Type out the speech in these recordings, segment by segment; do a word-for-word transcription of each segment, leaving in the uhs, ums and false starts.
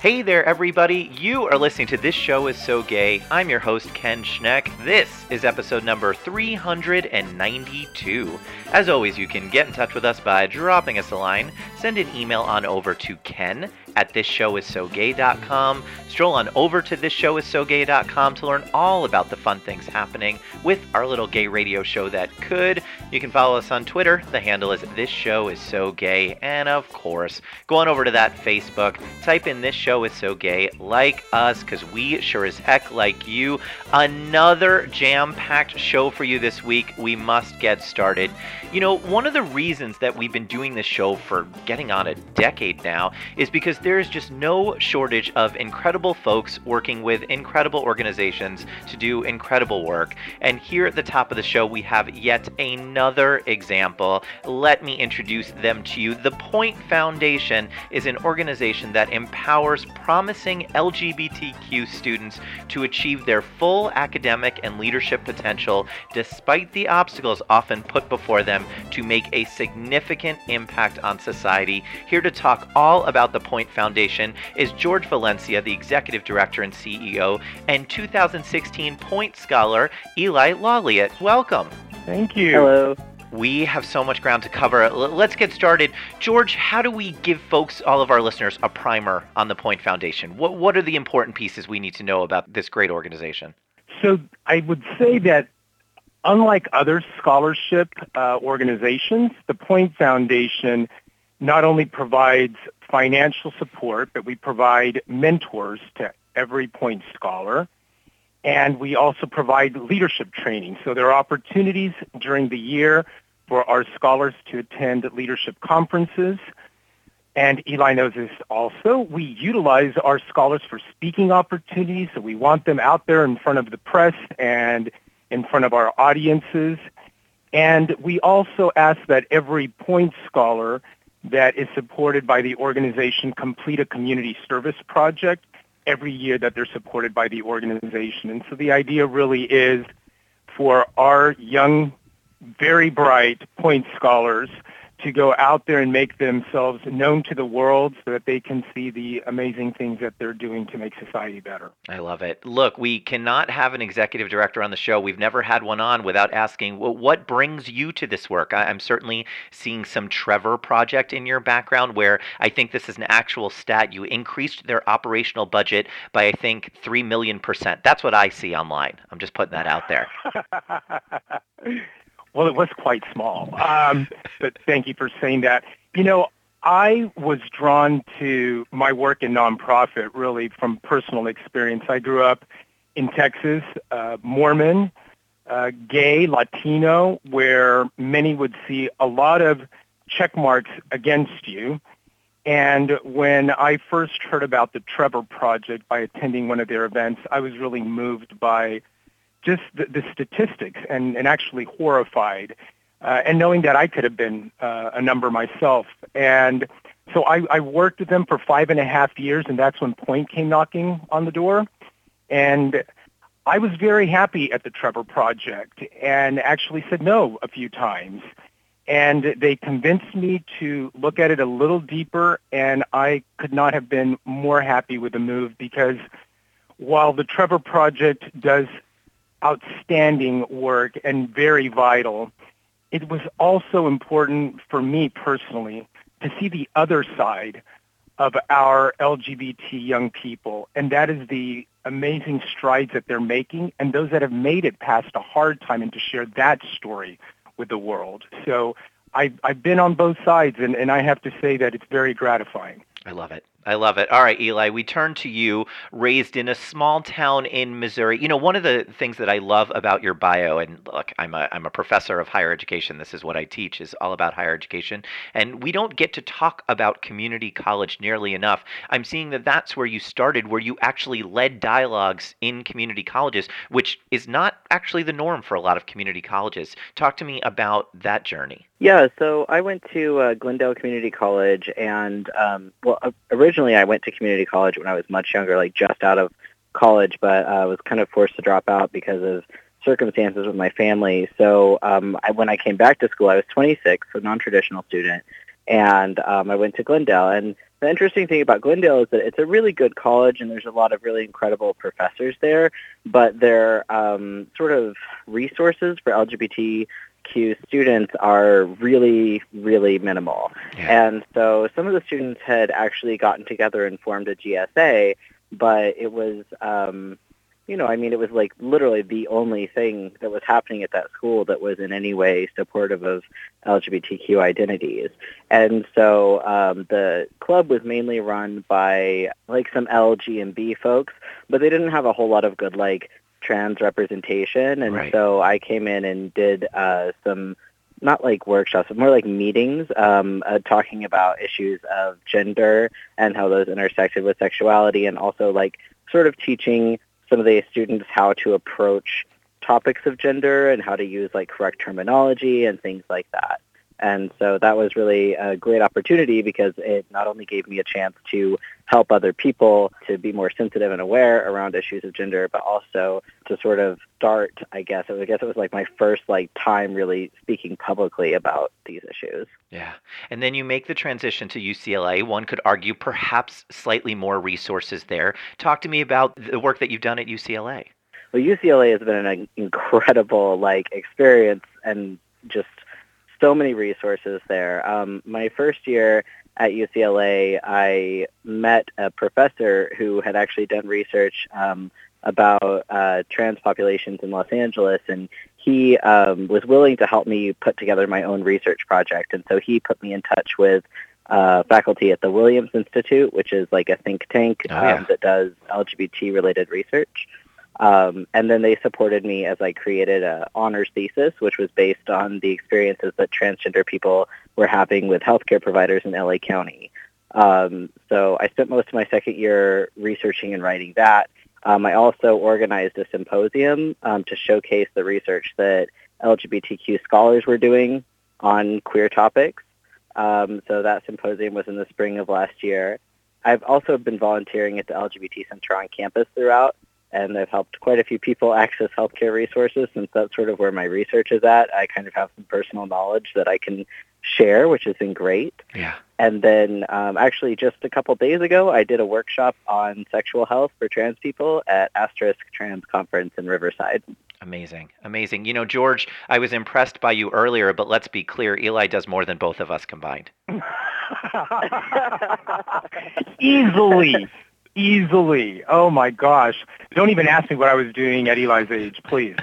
Hey there, everybody. You are listening to This Show Is So Gay. I'm your host, Ken Schneck. This is episode number three hundred ninety-two. As always, you can get in touch with us by dropping us a line. Send an email on over to ken at this show is so gay dot com. Stroll on over to this show is so gay dot com to learn all about the fun things happening with our little gay radio show that could. You can follow us on Twitter. The handle is This Show Is So Gay. And of course, go on over to that Facebook. Type in This Show Is So Gay. Like us, because we sure as heck like you. Another jam-packed show for you this week. We must get started. You know, one of the reasons that we've been doing this show for getting on a decade now is because there's just no shortage of incredible folks working with incredible organizations to do incredible work. And here at the top of the show, we have yet another example. Let me introduce them to you. The Point Foundation is an organization that empowers promising L G B T Q students to achieve their full academic and leadership potential, despite the obstacles often put before them to make a significant impact on society. Here to talk all about the Point Foundation is George Valencia, the Executive Director and C E O, and two thousand sixteen Point Scholar, Eli Lawliet. Welcome. Thank you. Hello. We have so much ground to cover. L- let's get started. George, how do we give folks, all of our listeners, a primer on the Point Foundation? What, what are the important pieces we need to know about this great organization? So I would say that unlike other scholarship uh, organizations, the Point Foundation not only provides financial support, but we provide mentors to every Point Scholar. And we also provide leadership training. So there are opportunities during the year for our scholars to attend leadership conferences. And Eli knows this also. We utilize our scholars for speaking opportunities. So we want them out there in front of the press and in front of our audiences. And we also ask that every Point Scholar that is supported by the organization complete a community service project every year that they're supported by the organization. And so the idea really is for our young, very bright Point Scholars to go out there and make themselves known to the world so that they can see the amazing things that they're doing to make society better. I love it. Look, we cannot have an executive director on the show. We've never had one on without asking, well, what brings you to this work? I- I'm certainly seeing some Trevor Project in your background where I think this is an actual stat. You increased their operational budget by, I think, three million percent. That's what I see online. I'm just putting that out there. Well, it was quite small, um, but thank you for saying that. You know, I was drawn to my work in nonprofit really from personal experience. I grew up in Texas, uh, Mormon, uh, gay, Latino, where many would see a lot of check marks against you. And when I first heard about the Trevor Project by attending one of their events, I was really moved by just the, the statistics and, and actually horrified, uh, and knowing that I could have been uh, a number myself. And so I, I worked with them for five and a half years, and that's when Point came knocking on the door. And I was very happy at the Trevor Project and actually said no a few times. And they convinced me to look at it a little deeper, and I could not have been more happy with the move because while the Trevor Project does outstanding work and very vital, it was also important for me personally to see the other side of our L G B T young people, and that is the amazing strides that they're making and those that have made it past a hard time, and to share that story with the world. So I, I've been on both sides, and, and I have to say that it's very gratifying. I love it. I love it. All right, Eli, we turn to you, raised in a small town in Missouri. You know, one of the things that I love about your bio, and look, I'm a I'm a professor of higher education. This is what I teach, is all about higher education. And we don't get to talk about community college nearly enough. I'm seeing that that's where you started, where you actually led dialogues in community colleges, which is not actually the norm for a lot of community colleges. Talk to me about that journey. Yeah, so I went to uh, Glendale Community College, and um, well, originally I went to community college when I was much younger, like just out of college, but I uh, was kind of forced to drop out because of circumstances with my family. So um, I, when I came back to school, I was twenty-six, so non-traditional student, and um, I went to Glendale. And the interesting thing about Glendale is that it's a really good college, and there's a lot of really incredible professors there, but their um, sort of resources for L G B T Q students are really, really minimal. Yeah. And so some of the students had actually gotten together and formed a G S A, but it was, um, you know, I mean, it was like literally the only thing that was happening at that school that was in any way supportive of L G B T Q identities. And so um, the club was mainly run by like some L G and B folks, but they didn't have a whole lot of good like trans representation. And Right. so I came in and did uh, some, not like workshops, but more like meetings, um, uh, talking about issues of gender and how those intersected with sexuality, and also like sort of teaching some of the students how to approach topics of gender and how to use like correct terminology and things like that. And so that was really a great opportunity because it not only gave me a chance to help other people to be more sensitive and aware around issues of gender, but also to sort of start, I guess, I guess it was like my first like time really speaking publicly about these issues. Yeah. And then you make the transition to U C L A. One could argue perhaps slightly more resources there. Talk to me about the work that you've done at U C L A. Well, U C L A has been an incredible like experience and just so many resources there. Um, my first year at U C L A, I met a professor who had actually done research um, about uh, trans populations in Los Angeles, and he um, was willing to help me put together my own research project. And so he put me in touch with uh, faculty at the Williams Institute, which is like a think tank Oh, yeah. um, that does L G B T-related research. Um, and then they supported me as I created an honors thesis, which was based on the experiences that transgender people were having with healthcare providers in L A County. Um, so I spent most of my second year researching and writing that. Um, I also organized a symposium um, to showcase the research that L G B T Q scholars were doing on queer topics. Um, so that symposium was in the spring of last year. I've also been volunteering at the L G B T Center on campus throughout, and I've helped quite a few people access healthcare resources since that's sort of where my research is at. I kind of have some personal knowledge that I can share, which has been great. Yeah. And then um, actually just a couple days ago, I did a workshop on sexual health for trans people at Asterisk Trans Conference in Riverside. Amazing. Amazing. You know, George, I was impressed by you earlier, but let's be clear, Eli does more than both of us combined. Easily. Easily. Oh, my gosh. Don't even ask me what I was doing at Eli's age, please.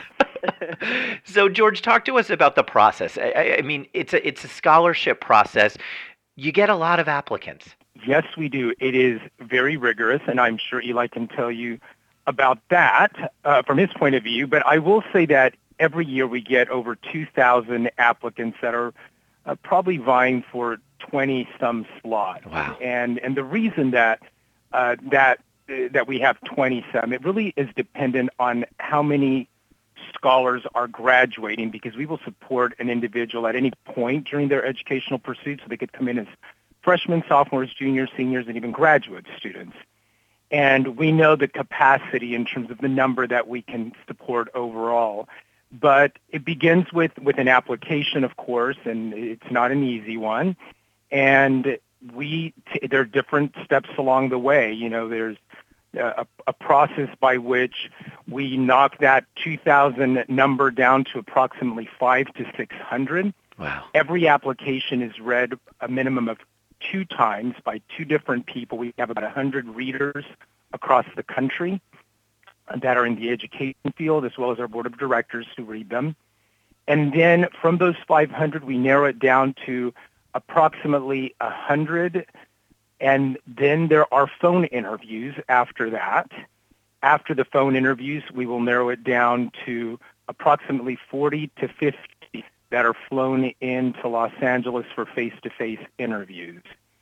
So, George, talk to us about the process. I, I mean, it's a it's a scholarship process. You get a lot of applicants. Yes, we do. It is very rigorous, and I'm sure Eli can tell you about that uh, from his point of view. But I will say that every year we get over two thousand applicants that are uh, probably vying for twenty-some slots. Wow. And and the reason that uh, that uh, that we have twenty-some, it really is dependent on how many scholars are graduating, because we will support an individual at any point during their educational pursuit, so they could come in as freshmen, sophomores, juniors, seniors, and even graduate students. And we know the capacity in terms of the number that we can support overall. But it begins with, with an application, of course, and it's not an easy one. And we t- there are different steps along the way. You know, there's a, a process by which we knock that two thousand number down to approximately five to six hundred. Wow. Every application is read a minimum of two times by two different people. We have about one hundred readers across the country that are in the education field, as well as our board of directors who read them. And then from those five hundred, we narrow it down to approximately one hundred. And then there are phone interviews after that. After the phone interviews, we will narrow it down to approximately forty to fifty that are flown into Los Angeles for face-to-face interviews.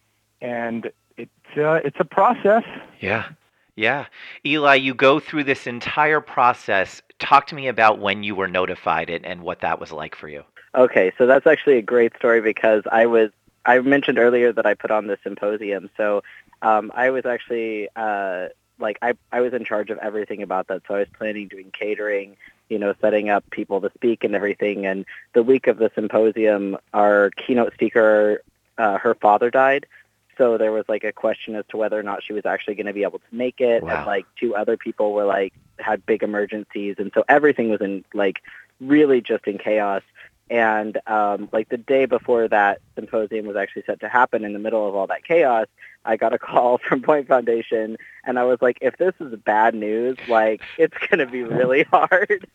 And it's, uh, it's a process. Yeah. Yeah. Eli, you go through this entire process. Talk to me about when you were notified and, and what that was like for you. Okay, so that's actually a great story because I was, I mentioned earlier that I put on the symposium. So um, I was actually, uh, like, I, I was in charge of everything about that. So I was planning, doing catering, you know, setting up people to speak and everything. And the week of the symposium, our keynote speaker, uh, her father died. so there was like a question as to whether or not she was actually going to be able to make it. Wow. And like two other people were like, had big emergencies. And so everything was in like really just in chaos. And um, like the day before that symposium was actually set to happen, in the middle of all that chaos, I got a call from Point Foundation, and I was like, if this is bad news, like, it's going to be really hard.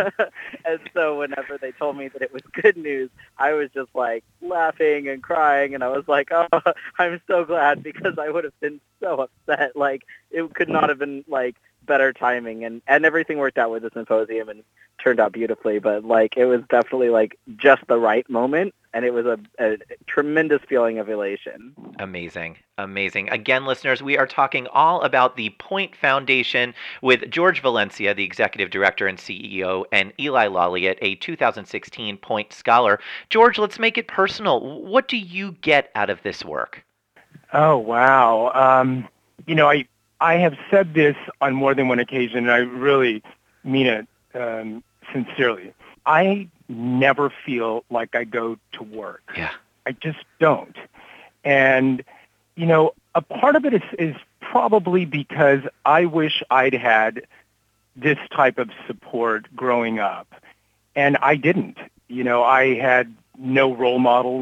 And so whenever they told me that it was good news, I was just like laughing and crying, and I was like, oh, I'm so glad, because I would have been so upset. Like, it could not have been like better timing, and, and everything worked out with the symposium and turned out beautifully, but like it was definitely like just the right moment, and it was a, a tremendous feeling of elation. Amazing. Amazing. Again, listeners, we are talking all about the Point Foundation with George Valencia, the Executive Director and C E O, and Eli Lawliet, a two thousand sixteen Point Scholar. George, let's make it personal. What do you get out of this work? Oh, wow. Um, you know, I I have said this on more than one occasion, and I really mean it um, sincerely. I never feel like I go to work. Yeah. I just don't. And, you know, a part of it is, is probably because I wish I'd had this type of support growing up. And I didn't. You know, I had no role models.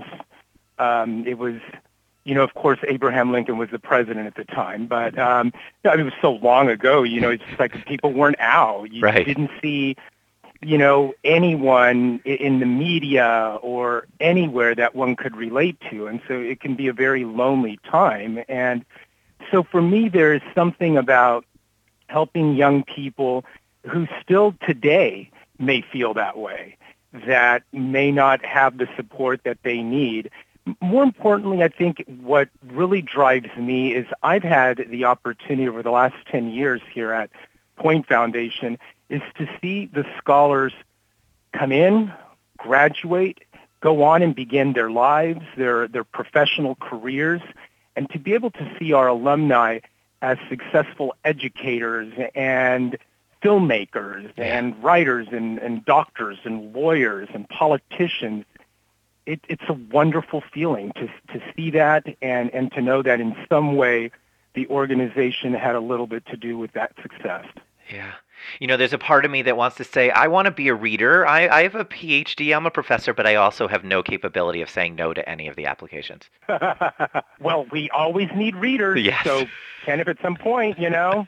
Um, it was, you know, of course, Abraham Lincoln was the president at the time. But um, I mean, it was so long ago, you know, it's just like people weren't out. You Right. didn't see, you know, anyone in the media or anywhere that one could relate to. And so it can be a very lonely time. And so for me, there is something about helping young people who still today may feel that way, that may not have the support that they need. More importantly, I think what really drives me is I've had the opportunity over the last ten years here at Point Foundation is to see the scholars come in, graduate, go on and begin their lives, their their professional careers, and to be able to see our alumni as successful educators and filmmakers and writers and, and doctors and lawyers and politicians. It, it's a wonderful feeling to to see that and, and to know that in some way the organization had a little bit to do with that success. Yeah. You know, there's a part of me that wants to say, I want to be a reader. I, I have a P H D. I'm a professor, but I also have no capability of saying no to any of the applications. Well, we always need readers. Yes. So, Ken, if at some point, you know.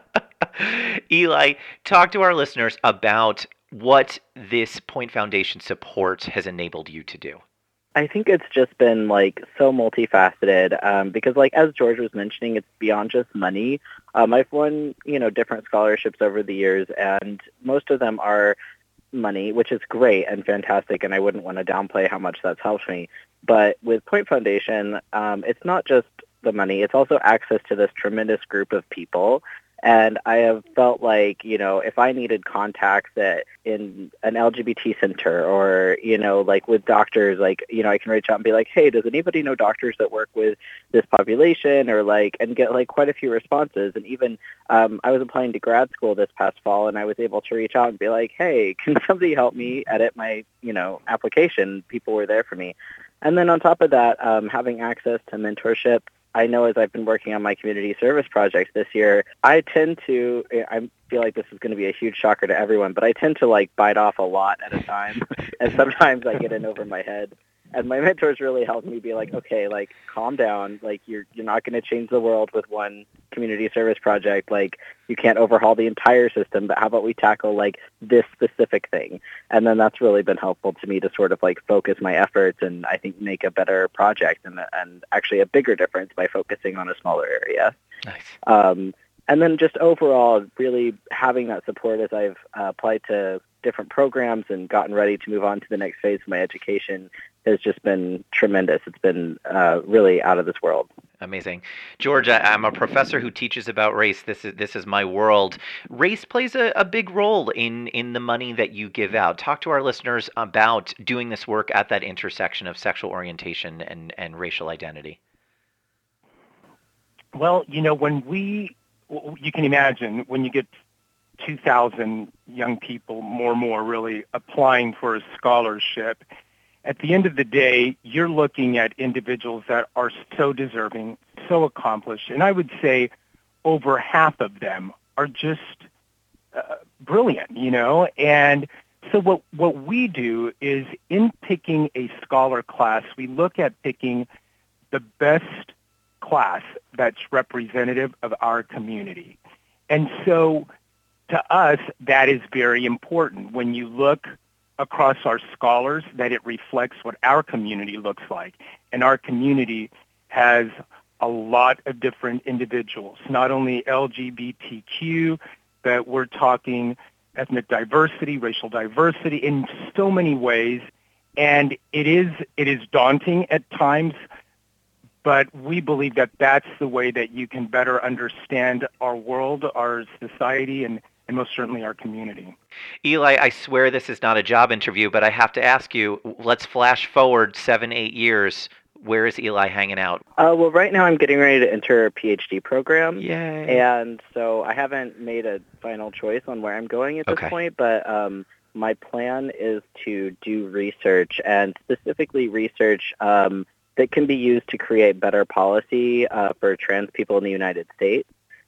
Eli, talk to our listeners about what this Point Foundation support has enabled you to do. I think it's just been like so multifaceted um, because like as George was mentioning, it's beyond just money. Um, I've won, you know, different scholarships over the years, and most of them are money, which is great and fantastic, and I wouldn't want to downplay how much that's helped me. But with Point Foundation, um, it's not just the money, it's also access to this tremendous group of people. And I have felt like, you know, if I needed contacts at, in an L G B T center or, you know, like with doctors, like, you know, I can reach out and be like, hey, does anybody know doctors that work with this population, or like, and get like quite a few responses. And even um, I was applying to grad school this past fall, and I was able to reach out and be like, hey, can somebody help me edit my, you know, application? People were there for me. And then on top of that, um, having access to mentorship. I know as I've been working on my community service projects this year, I tend to, I feel like this is going to be a huge shocker to everyone, but I tend to like bite off a lot at a time. And sometimes I get in over my head. And my mentors really helped me be like, okay, like calm down. Like you're you're not going to change the world with one community service project. Like you can't overhaul the entire system, but how about we tackle like this specific thing? And then that's really been helpful to me to sort of like focus my efforts and I think make a better project and and actually a bigger difference by focusing on a smaller area. Nice. Um, and then just overall, really having that support as I've uh, applied to different programs and gotten ready to move on to the next phase of my education has just been tremendous. It's been uh, really out of this world. Amazing. George, I, I'm a professor who teaches about race. This is this is my world. Race plays a, a big role in, in the money that you give out. Talk to our listeners about doing this work at that intersection of sexual orientation and, and racial identity. Well, you know, when we, you can imagine when you get two thousand young people, more and more really, applying for a scholarship, at the end of the day, you're looking at individuals that are so deserving, so accomplished, and I would say over half of them are just uh, brilliant, you know. And so what what we do is, in picking a scholar class, we look at picking the best class that's representative of our community. And so to us, that is very important. When you look across our scholars, that it reflects what our community looks like. And our community has a lot of different individuals, not only L G B T Q, but we're talking ethnic diversity, racial diversity in so many ways. And it is it is daunting at times, but we believe that that's the way that you can better understand our world, our society, and and most certainly our community. Eli, I swear this is not a job interview, but I have to ask you, let's flash forward seven, eight years. Where is Eli hanging out? Uh, well, right now I'm getting ready to enter a PhD program. Yay. And so I haven't made a final choice on where I'm going at this Okay. point, but um, my plan is to do research, and specifically research um, that can be used to create better policy uh, for trans people in the United States.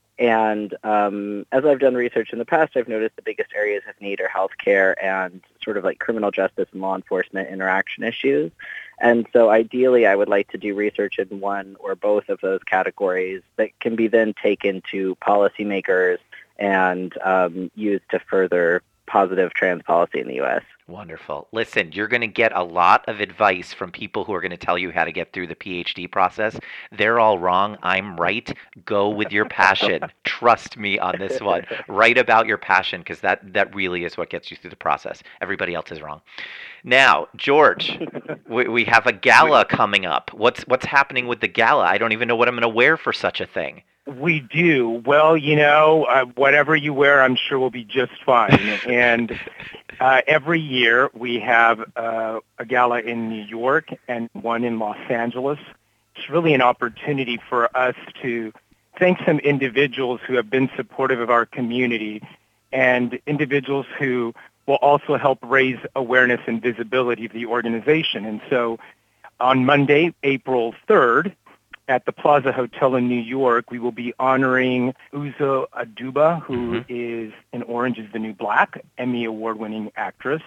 And um, as I've done research in the past, I've noticed the biggest areas of need are healthcare and sort of like criminal justice and law enforcement interaction issues. And so ideally, I would like to do research in one or both of those categories that can be then taken to policymakers and um, used to further positive trans policy in the U S. Wonderful. Listen, you're going to get a lot of advice from people who are going to tell you how to get through the PhD process. They're all wrong. I'm right. Go with your passion. Trust me on this one. Write about your passion, because that, that really is what gets you through the process. Everybody else is wrong. Now, George, we, we have a gala coming up. What's what's happening with the gala? I don't even know what I'm going to wear for such a thing. We do. Well, you know, uh, whatever you wear, I'm sure will be just fine. And uh, every year we have uh, a gala in New York and one in Los Angeles. It's really an opportunity for us to thank some individuals who have been supportive of our community, and individuals who will also help raise awareness and visibility of the organization. And so on Monday, April third, at the Plaza Hotel in New York, we will be honoring Uzo Aduba, who mm-hmm. is in Orange is the New Black, Emmy Award-winning actress,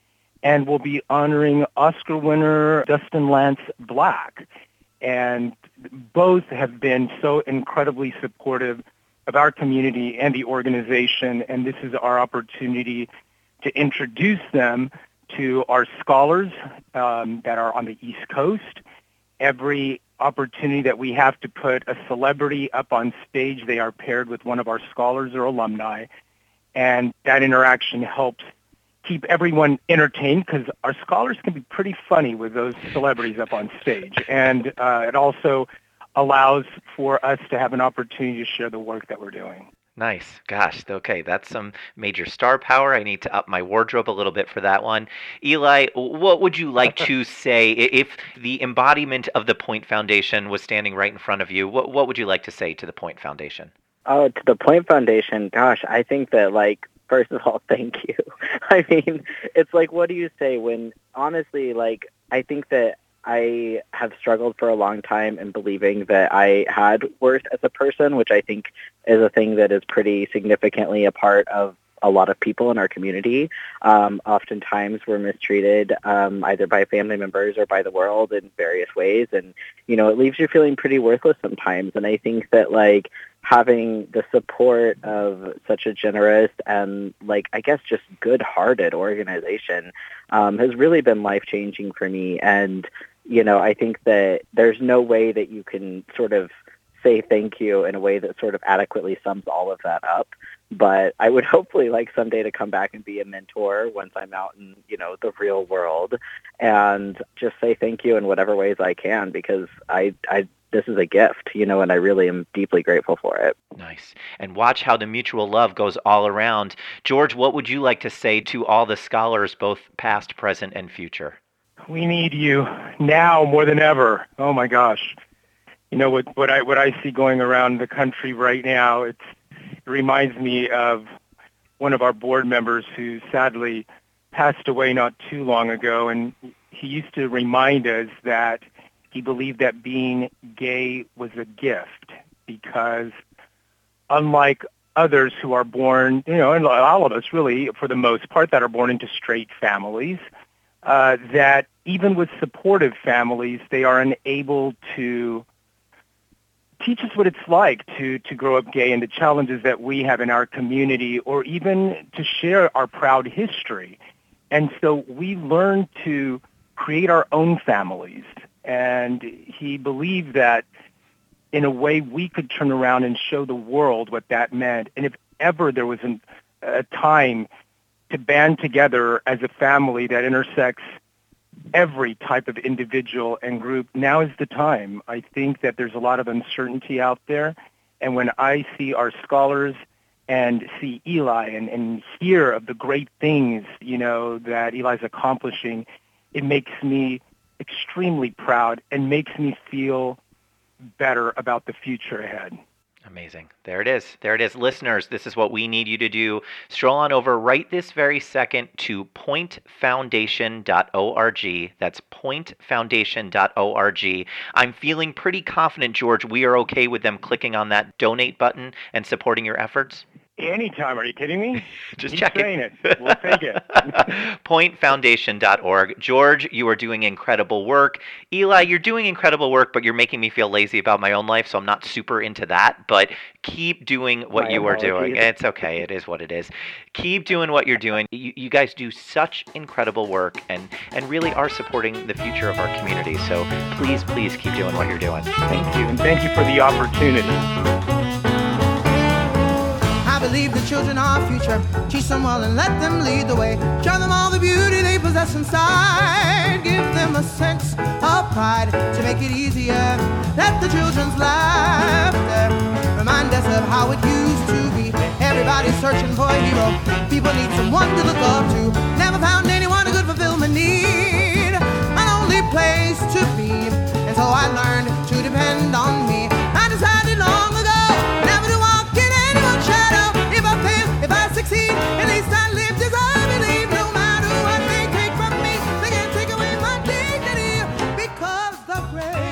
and we'll be honoring Oscar winner Dustin Lance Black. And both have been so incredibly supportive of our community and the organization, and this is our opportunity to introduce them to our scholars um, that are on the East Coast. Every opportunity that we have to put a celebrity up on stage, they are paired with one of our scholars or alumni, and that interaction helps keep everyone entertained, because our scholars can be pretty funny with those celebrities up on stage, and uh, it also allows for us to have an opportunity to share the work that we're doing. Nice. Gosh, okay, that's some major star power. I need to up my wardrobe a little bit for that one. Eli, what would you like to say if the embodiment of the Point Foundation was standing right in front of you? What what would you like to say to the Point Foundation? Oh, to the Point Foundation, gosh, I think that, like, first of all, thank you. I mean, it's like, what do you say when, honestly, like, I think that I have struggled for a long time in believing that I had worth as a person, which I think is a thing that is pretty significantly a part of a lot of people in our community. Um, oftentimes we're mistreated um, either by family members or by the world in various ways. And, you know, it leaves you feeling pretty worthless sometimes. And I think that, like, having the support of such a generous and, like, I guess just good-hearted organization um, has really been life-changing for me. And, you know, I think that there's no way that you can sort of say thank you in a way that sort of adequately sums all of that up. But I would hopefully like someday to come back and be a mentor once I'm out in, you know, the real world, and just say thank you in whatever ways I can, because I, I, this is a gift, you know, and I really am deeply grateful for it. Nice. And watch how the mutual love goes all around. George, what would you like to say to all the scholars, both past, present, and future? We need you now more than ever. Oh my gosh. You know, what, what I what I see going around the country right now, it's, it reminds me of one of our board members who sadly passed away not too long ago. And he used to remind us that he believed that being gay was a gift because unlike others who are born, you know, and all of us really, for the most part, that are born into straight families, uh, that even with supportive families, they are unable to teach us what it's like to, to grow up gay and the challenges that we have in our community, or even to share our proud history. And so we learn to create our own families. And he believed that in a way we could turn around and show the world what that meant. And if ever there was an, a time to band together as a family that intersects every type of individual and group, now is the time. I think that there's a lot of uncertainty out there. And when I see our scholars and see Eli and, and hear of the great things, you know, that Eli's accomplishing, it makes me extremely proud and makes me feel better about the future ahead. Amazing. There it is. There it is. Listeners, this is what we need you to do. Stroll on over right this very second to point foundation dot org. That's point foundation dot org. I'm feeling pretty confident, George, we are okay with them clicking on that donate button and supporting your efforts. Anytime. Are you kidding me? Just Keep checking. saying it. We'll take it. point foundation dot org. George, you are doing incredible work. Eli, you're doing incredible work, but you're making me feel lazy about my own life, so I'm not super into that. But keep doing what My you are apologies. doing. It's okay. It is what it is. Keep doing what you're doing. You, you guys do such incredible work and, and really are supporting the future of our community. So please, please keep doing what you're doing. Thank you. And thank you for the opportunity. I believe the children are our future. Teach them well and let them lead the way. Show them all the beauty they possess inside. Give them a sense of pride to make it easier. Let the children's laughter remind us of how it used to be. Everybody's searching for a hero. People need someone to look up to. Never found anyone who could fulfill my need. An only place to be. And so I learned to depend on me. I decided long ago never to walk in anyone's shadow. If I fail, if I succeed, at least I lived as I believe. No matter what they take from me, they can't take away my dignity. Because the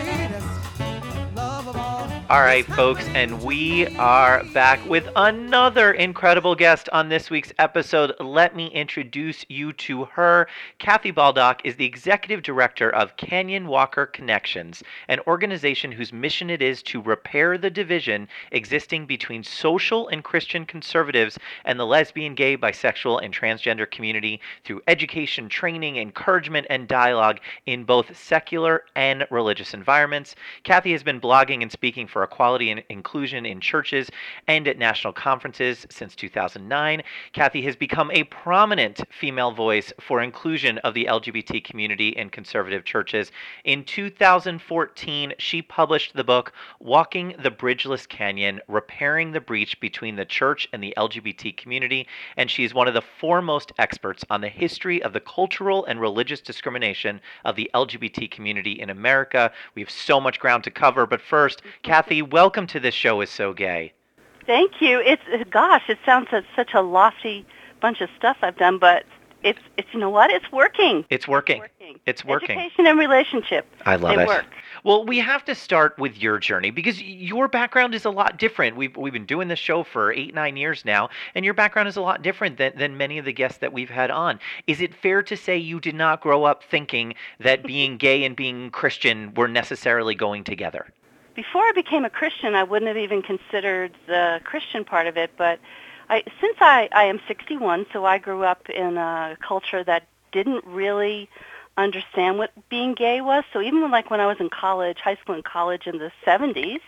greatest love of all. All right, folks, and we are back with another incredible guest on this week's episode. Let me introduce you to her. Kathy Baldock is the executive director of Canyon Walker Connections, an organization whose mission it is to repair the division existing between social and Christian conservatives and the lesbian, gay, bisexual, and transgender community through education, training, encouragement, and dialogue in both secular and religious environments. Kathy has been blogging and speaking for equality and inclusion in churches and at national conferences since two thousand nine. Kathy has become a prominent female voice for inclusion of the L G B T community in conservative churches. In two thousand fourteen, she published the book Walking the Bridgeless Canyon, Repairing the Breach Between the Church and the L G B T Community, and she is one of the foremost experts on the history of the cultural and religious discrimination of the L G B T community in America. We have so much ground to cover, but first, Kathy, welcome to This Show Is So Gay. Thank you. It's gosh, it sounds like such a lofty bunch of stuff I've done, but it's it's you know what? It's working. It's working. It's working. It's working. Education and relationship. I love they it. Work. Well, we have to start with your journey because your background is a lot different. We've we've been doing this show for eight, nine years now, and your background is a lot different than, than many of the guests that we've had on. Is it fair to say you did not grow up thinking that being gay and being Christian were necessarily going together? Before I became a Christian, I wouldn't have even considered the Christian part of it, but I, since I, I am sixty-one, so I grew up in a culture that didn't really understand what being gay was. So even when, like when I was in college, high school and college in the seventies,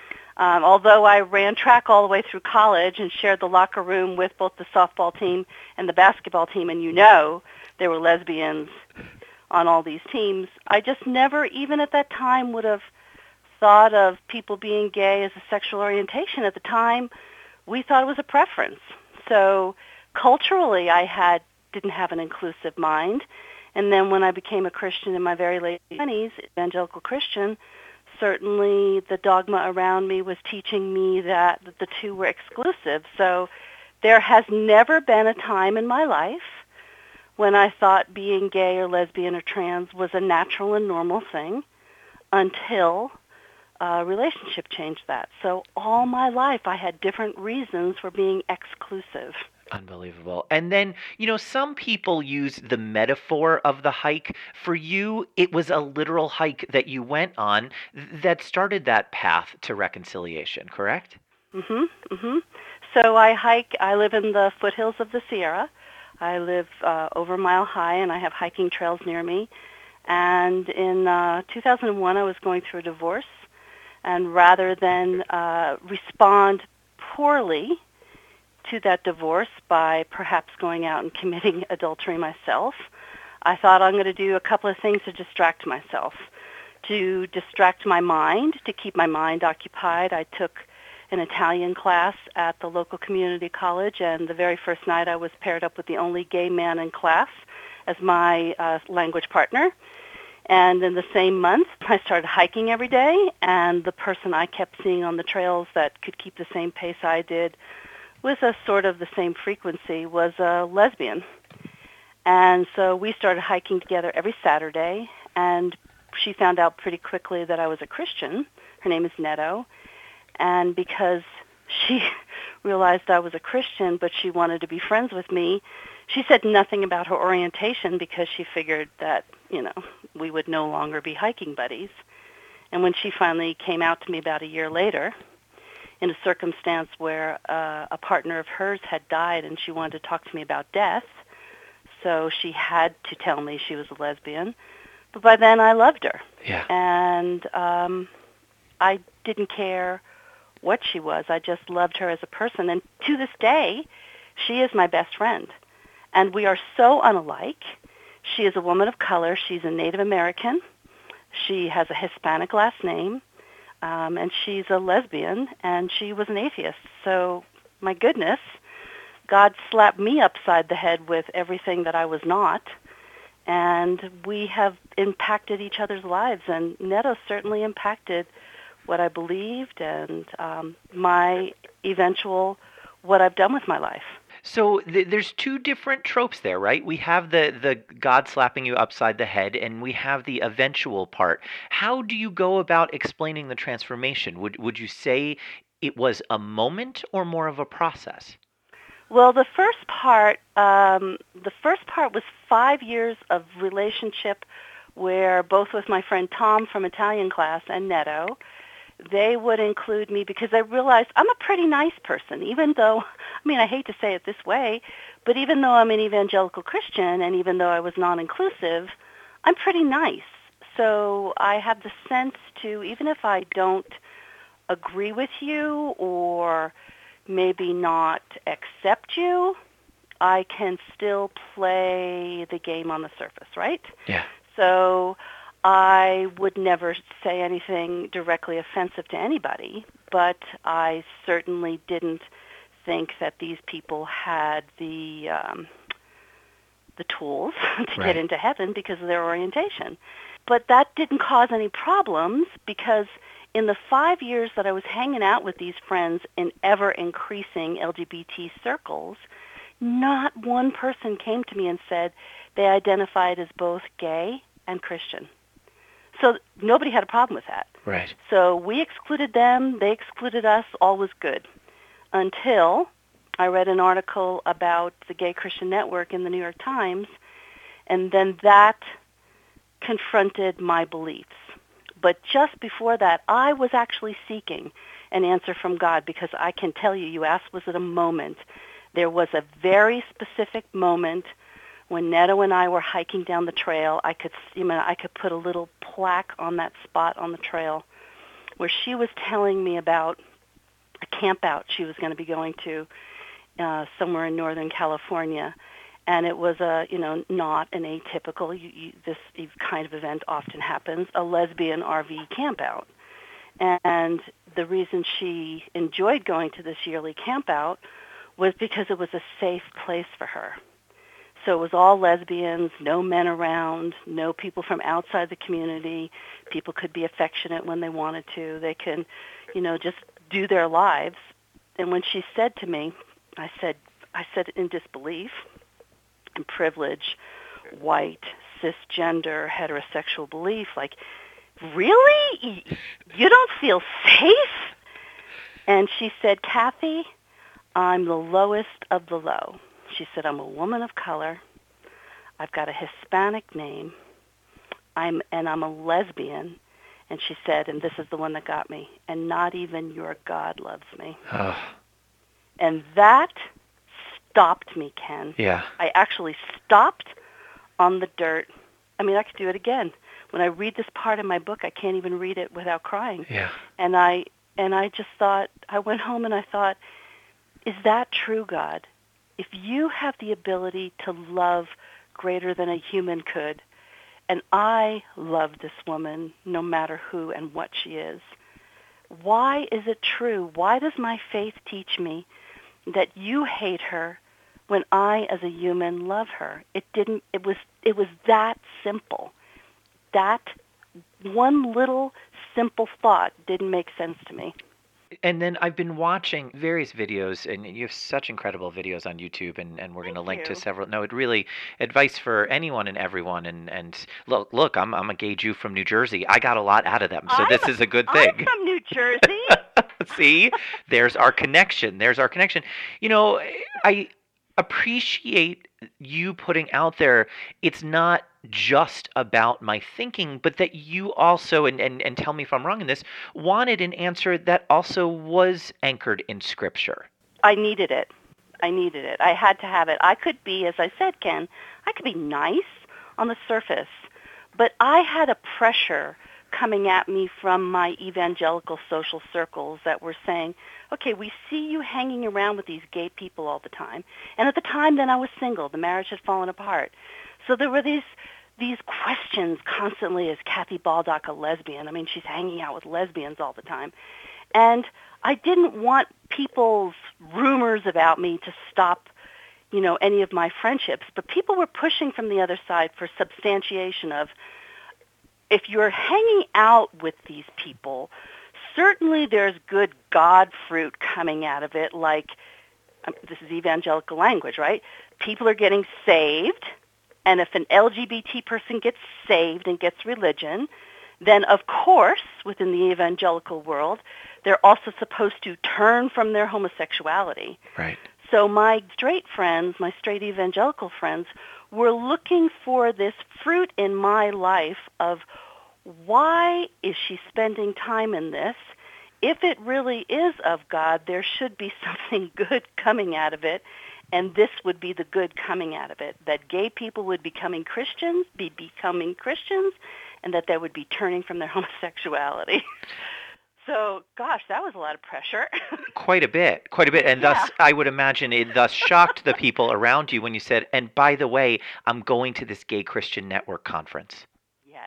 um, although I ran track all the way through college and shared the locker room with both the softball team and the basketball team, and you know there were lesbians on all these teams, I just never, even at that time, would have thought of people being gay as a sexual orientation. At the time, we thought it was a preference. So culturally, I had didn't have an inclusive mind. And then when I became a Christian in my very late twenties, evangelical Christian, certainly the dogma around me was teaching me that the two were exclusive. So there has never been a time in my life when I thought being gay or lesbian or trans was a natural and normal thing until a relationship changed that. So all my life I had different reasons for being exclusive. Unbelievable. And then, you know, some people use the metaphor of the hike. For you, it was a literal hike that you went on th- that started that path to reconciliation, correct? Mhm. Mhm. So I hike. I live in the foothills of the Sierra. I live uh, over Mile High, and I have hiking trails near me. And in uh, two thousand one, I was going through a divorce, and rather than uh, respond poorly to that divorce by perhaps going out and committing adultery myself, I thought I'm going to do a couple of things to distract myself. To distract my mind, to keep my mind occupied, I took an Italian class at the local community college, and the very first night I was paired up with the only gay man in class as my uh, language partner. And in the same month, I started hiking every day, and the person I kept seeing on the trails that could keep the same pace I did with a sort of the same frequency was a lesbian. And so we started hiking together every Saturday, and she found out pretty quickly that I was a Christian. Her name is Neto. And because she realized I was a Christian, but she wanted to be friends with me, she said nothing about her orientation because she figured that, you know, we would no longer be hiking buddies. And when she finally came out to me about a year later, in a circumstance where uh, a partner of hers had died and she wanted to talk to me about death, so she had to tell me she was a lesbian. But by then I loved her. Yeah. And um, I didn't care what she was. I just loved her as a person. And to this day, she is my best friend. And we are so unalike. She is a woman of color. She's a Native American. She has a Hispanic last name. Um, and she's a lesbian, and she was an atheist. So, my goodness, God slapped me upside the head with everything that I was not. And we have impacted each other's lives. And Neto certainly impacted what I believed and um, my eventual, what I've done with my life. So th- there's two different tropes there, right? We have the, the God slapping you upside the head, and we have the eventual part. How do you go about explaining the transformation? Would would you say it was a moment or more of a process? Well, the first part, um, the first part was five years of relationship where both with my friend Tom from Italian class and Neto, they would include me because they realized I'm a pretty nice person, even though, I mean, I hate to say it this way, but even though I'm an evangelical Christian and even though I was non-inclusive, I'm pretty nice. So I have the sense to, even if I don't agree with you or maybe not accept you, I can still play the game on the surface, right? Yeah. So I would never say anything directly offensive to anybody, but I certainly didn't think that these people had the um, the tools to Right. get into heaven because of their orientation. But that didn't cause any problems because in the five years that I was hanging out with these friends in ever-increasing L G B T circles, not one person came to me and said they identified as both gay and Christian. So nobody had a problem with that. Right. So we excluded them, they excluded us, all was good. Until I read an article about the Gay Christian Network in the New York Times, and then that confronted my beliefs. But just before that, I was actually seeking an answer from God because I can tell you, you asked, was it a moment? There was a very specific moment when Neto and I were hiking down the trail. I could, you know, I could put a little plaque on that spot on the trail where she was telling me about a camp out she was going to be going to uh, somewhere in Northern California. And it was a, you know, not an atypical, you, you, this kind of event often happens, a lesbian R V camp out. And the reason she enjoyed going to this yearly camp out was because it was a safe place for her. So it was all lesbians, no men around, no people from outside the community. People could be affectionate when they wanted to. They can, you know, just do their lives. And when she said to me, I said, I said in disbelief, and privilege, white, cisgender, heterosexual belief. Like, really? You don't feel safe? And she said, Kathy, I'm the lowest of the low. She said, I'm a woman of color. I've got a Hispanic name. I'm and I'm a lesbian. And she said, and this is the one that got me, and not even your God loves me. Oh. And that stopped me, Ken. Yeah. I actually stopped on the dirt. I mean, I could do it again. When I read this part of my book, I can't even read it without crying. Yeah. And I and I just thought, I went home and I thought, is that true, God? If you have the ability to love greater than a human could, and I love this woman no matter who and what she is, why is it true? Why does my faith teach me that you hate her when I, as a human, love her? It didn't. It was. It was that simple. That one little simple thought didn't make sense to me. And then I've been watching various videos, and you have such incredible videos on YouTube, and, and we're going to link you. to several. No, it really advice for anyone and everyone. And, and look, look, I'm I'm a gay Jew from New Jersey. I got a lot out of them, so I'm, this is a good thing. I'm from New Jersey. See, there's our connection. There's our connection. You know, I appreciate you putting out there, it's not just about my thinking, but that you also, and, and, and tell me if I'm wrong in this, wanted an answer that also was anchored in Scripture. I needed it. I needed it. I had to have it. I could be, as I said, Ken, I could be nice on the surface, but I had a pressure coming at me from my evangelical social circles that were saying, okay, we see you hanging around with these gay people all the time. And at the time, then I was single. The marriage had fallen apart. So there were these these questions constantly, is Kathy Baldock a lesbian? I mean, she's hanging out with lesbians all the time. And I didn't want people's rumors about me to stop, you know, any of my friendships. But people were pushing from the other side for substantiation of, if you're hanging out with these people, certainly there's good God fruit coming out of it, like, um, this is evangelical language, right? People are getting saved, and if an L G B T person gets saved and gets religion, then of course, within the evangelical world, they're also supposed to turn from their homosexuality. Right. So my straight friends, my straight evangelical friends, were looking for this fruit in my life of, why is she spending time in this? If it really is of God, there should be something good coming out of it, and this would be the good coming out of it, that gay people would becoming Christians, be becoming Christians, and that they would be turning from their homosexuality. So, gosh, that was a lot of pressure. Quite a bit, quite a bit. And Yeah. thus, I would imagine it thus shocked the people around you when you said, and by the way, I'm going to this Gay Christian Network conference. Yes.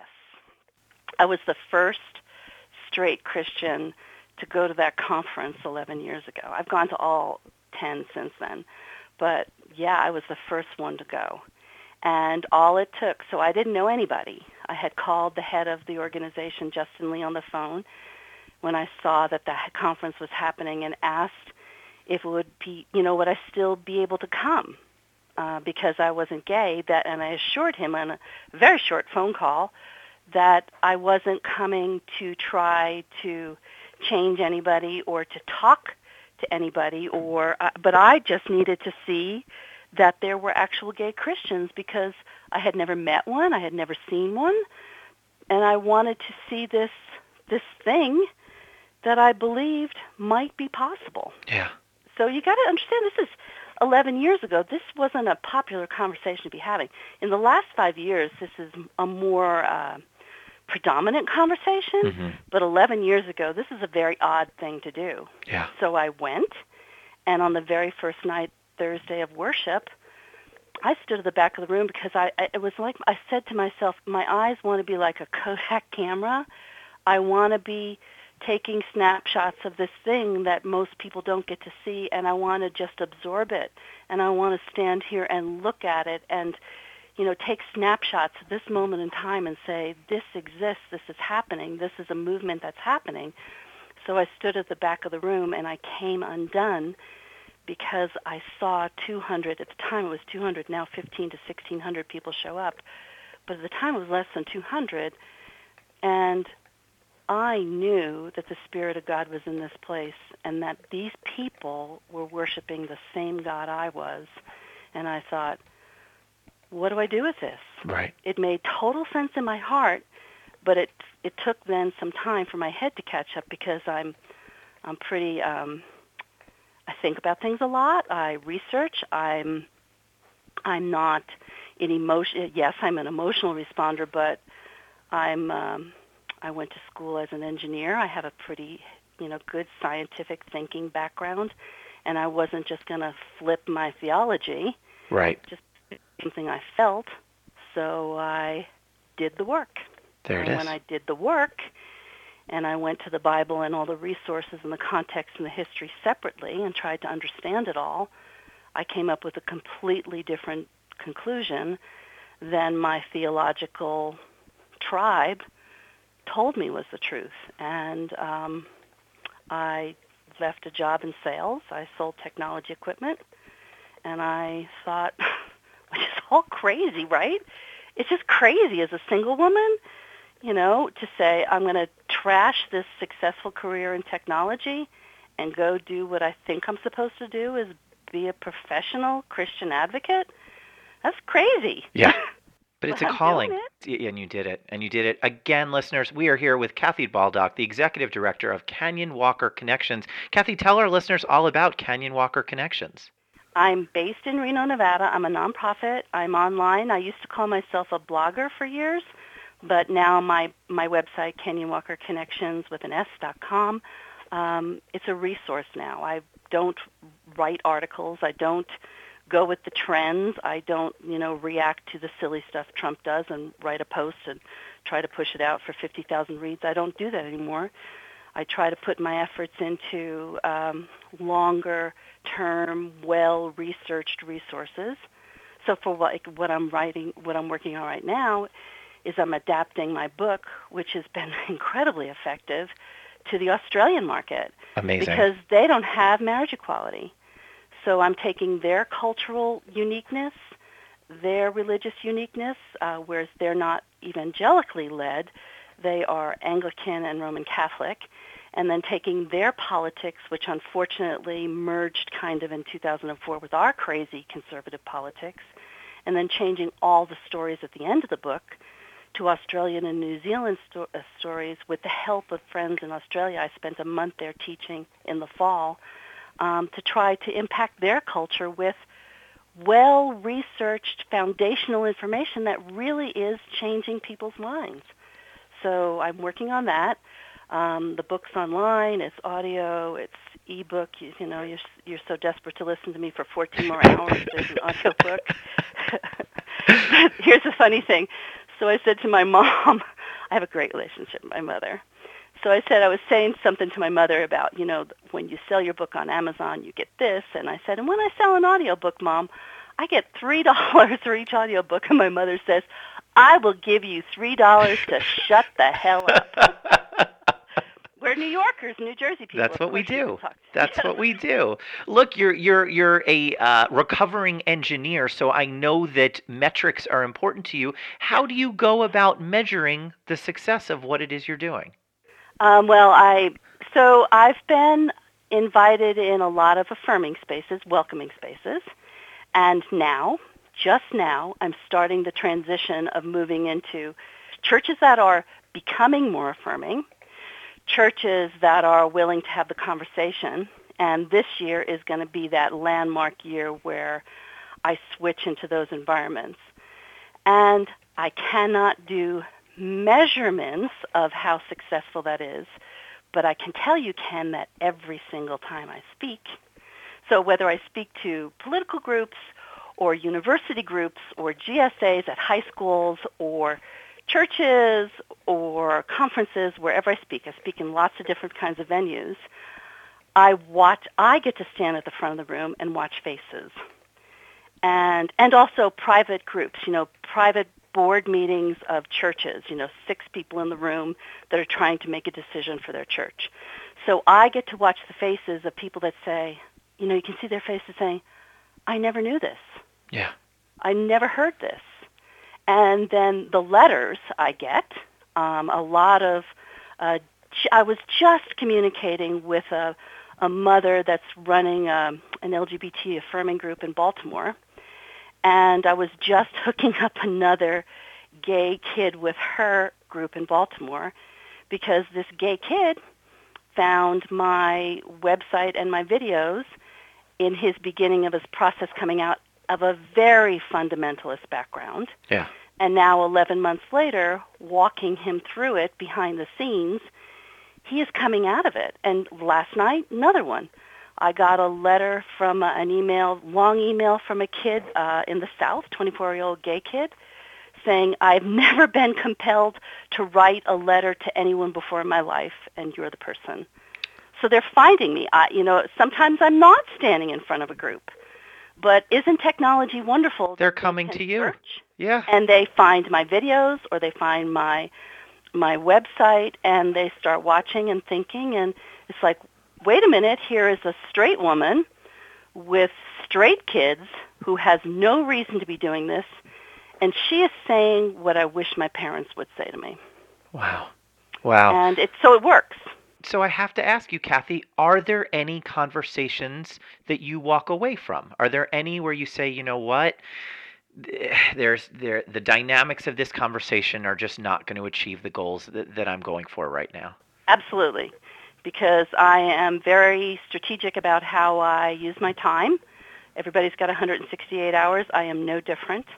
I was the first straight Christian to go to that conference eleven years ago. I've gone to all ten since then. But, yeah, I was the first one to go. And all it took, so I didn't know anybody. I had called the head of the organization, Justin Lee, on the phone when I saw that the conference was happening, and asked if it would be, you know, would I still be able to come uh, because I wasn't gay. That, and I assured him on a very short phone call that I wasn't coming to try to change anybody or to talk to anybody, or uh, but I just needed to see that there were actual gay Christians, because I had never met one, I had never seen one, and I wanted to see this this thing that I believed might be possible. Yeah. So you got to understand, this is eleven years ago. This wasn't a popular conversation to be having. In the last five years, this is a more uh, predominant conversation, Mm-hmm. but eleven years ago, this is a very odd thing to do. Yeah. So I went, and on the very first night, Thursday of worship, I stood at the back of the room because I, I it was like, I said to myself, my eyes want to be like a Kodak camera. I want to be taking snapshots of this thing that most people don't get to see, and I want to just absorb it, and I want to stand here and look at it and, you know, take snapshots of this moment in time and say, this exists, this is happening, this is a movement that's happening. So I stood at the back of the room, and I came undone because I saw two hundred, at the time it was two hundred, now fifteen to sixteen hundred people show up, but at the time it was less than two hundred, and I knew that the Spirit of God was in this place and that these people were worshiping the same God I was, and I thought, what do I do with this? Right. It made total sense in my heart, but it it took then some time for my head to catch up because I'm I'm pretty um, I think about things a lot. I research. I'm I'm not an emotion. Yes, I'm an emotional responder, but I'm um, I went to school as an engineer. I have a pretty you know good scientific thinking background, and I wasn't just going to flip my theology. Right. Just something I felt, so I did the work. There it and is. when I did the work, and I went to the Bible and all the resources and the context and the history separately and tried to understand it all, I came up with a completely different conclusion than my theological tribe told me was the truth. And um, I left a job in sales. I sold technology equipment, and I thought, it's all crazy, right? It's just crazy as a single woman, you know, to say I'm going to trash this successful career in technology and go do what I think I'm supposed to do, is be a professional Christian advocate. That's crazy. Yeah. But it's But a I'm calling. doing Y- And you did it. And you did it. Again, listeners, we are here with Kathy Baldock, the Executive Director of Canyon Walker Connections. Kathy, tell our listeners all about Canyon Walker Connections. I'm based in Reno, Nevada. I'm a nonprofit. I'm online. I used to call myself a blogger for years, but now my, my website, Canyon Walker Connections with an S dot com, um, it's a resource now. I don't write articles. I don't go with the trends. I don't, you know, react to the silly stuff Trump does and write a post and try to push it out for fifty thousand reads. I don't do that anymore. I try to put my efforts into um, longer-term, well-researched resources. So for what, what I'm writing, what I'm working on right now, is I'm adapting my book, which has been incredibly effective, to the Australian market. Amazing. Because they don't have marriage equality. So I'm taking their cultural uniqueness, their religious uniqueness, uh, whereas they're not evangelically led. They are Anglican and Roman Catholic, and then taking their politics, which unfortunately merged kind of in two thousand four with our crazy conservative politics, and then changing all the stories at the end of the book to Australian and New Zealand sto- uh, stories with the help of friends in Australia. I spent a month there teaching in the fall um, to try to impact their culture with well-researched foundational information that really is changing people's minds. So I'm working on that. Um, the book's online. It's audio. It's ebook. You, you know, you're you're so desperate to listen to me for fourteen more hours. There's an audio book. Here's the funny thing. So I said to my mom, I have a great relationship with my mother. So I said I was saying something to my mother about, you know, when you sell your book on Amazon, you get this. And I said, and when I sell an audio book, Mom, I get three dollars for each audio book. And my mother says, I will give you three dollars to shut the hell up. We're New Yorkers, New Jersey people. That's what we Of course you do. can talk to- That's what we do. Look, you're you're you're a uh, recovering engineer, so I know that metrics are important to you. How do you go about measuring the success of what it is you're doing? Um, well, I so I've been invited in a lot of affirming spaces, welcoming spaces, and now, just now, I'm starting the transition of moving into churches that are becoming more affirming, churches that are willing to have the conversation, and this year is going to be that landmark year where I switch into those environments. And I cannot do measurements of how successful that is, but I can tell you, Ken, that every single time I speak, so whether I speak to political groups or university groups or G S As at high schools or churches or conferences, wherever I speak, I speak in lots of different kinds of venues, I watch, I get to stand at the front of the room and watch faces. And and also private groups, you know, private board meetings of churches, you know, six people in the room that are trying to make a decision for their church. So I get to watch the faces of people that say, you know, you can see their faces saying, I never knew this. Yeah. I never heard this. And then the letters I get, um, a lot of, uh, I was just communicating with a, a mother that's running um, an L G B T affirming group in Baltimore, and I was just hooking up another gay kid with her group in Baltimore because this gay kid found my website and my videos in his beginning of his process coming out of a very fundamentalist background. Yeah. And now eleven months later, walking him through it behind the scenes, he is coming out of it. And last night, another one. I got a letter from uh, an email, long email from a kid uh, in the South, twenty-four-year-old gay kid, saying, I've never been compelled to write a letter to anyone before in my life, and you're the person. So they're finding me. I, you know, sometimes I'm not standing in front of a group. But isn't technology wonderful? They're coming to you. Search, yeah. And they find my videos or they find my my website and they start watching and thinking. And it's like, wait a minute, here is a straight woman with straight kids who has no reason to be doing this. And she is saying what I wish my parents would say to me. Wow. Wow. And it, so it works. So I have to ask you, Kathy, are there any conversations that you walk away from? Are there any where you say, you know what, there's there the dynamics of this conversation are just not going to achieve the goals that, that I'm going for right now? Absolutely, because I am very strategic about how I use my time. Everybody's got one hundred sixty-eight hours. I am no different.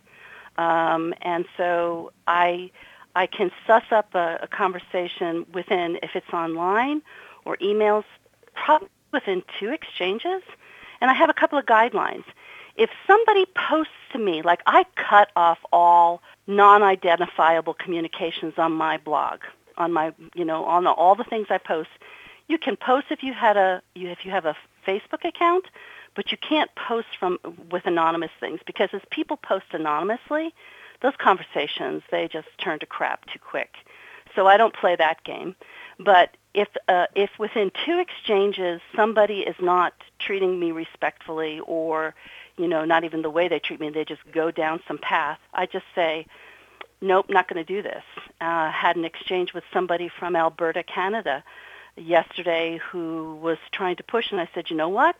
Um, and so I... I can suss up a, a conversation within, if it's online or emails, probably within two exchanges. And I have a couple of guidelines. If somebody posts to me, like I cut off all non-identifiable communications on my blog, on my, you know, on the, all the things I post. You can post if you had a, you, if you have a Facebook account, but you can't post from with anonymous things because as people post anonymously, those conversations, they just turn to crap too quick. So I don't play that game. But if uh, if within two exchanges somebody is not treating me respectfully or, you know, not even the way they treat me, they just go down some path, I just say, nope, not going to do this. I uh, had an exchange with somebody from Alberta, Canada yesterday who was trying to push, and I said, you know what?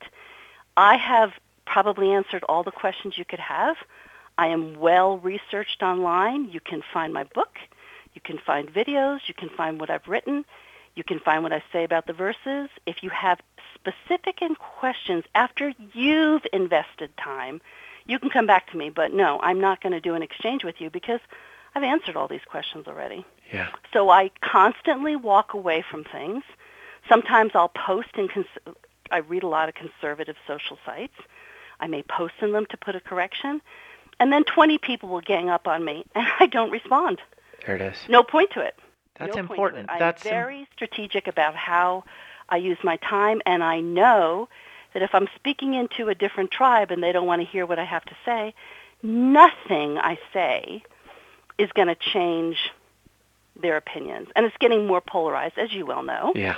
I have probably answered all the questions you could have. I am well researched online. You can find my book. You can find videos. You can find what I've written. You can find what I say about the verses. If you have specific questions after you've invested time, you can come back to me. But no, I'm not going to do an exchange with you because I've answered all these questions already. Yeah. So I constantly walk away from things. Sometimes I'll post in, cons- I read a lot of conservative social sites. I may post in them to put a correction. And then twenty people will gang up on me, and I don't respond. There it is. No point to it. That's no important. I'm That's very im- strategic about how I use my time, and I know that if I'm speaking into a different tribe and they don't want to hear what I have to say, nothing I say is going to change their opinions. And it's getting more polarized, as you well know. Yeah.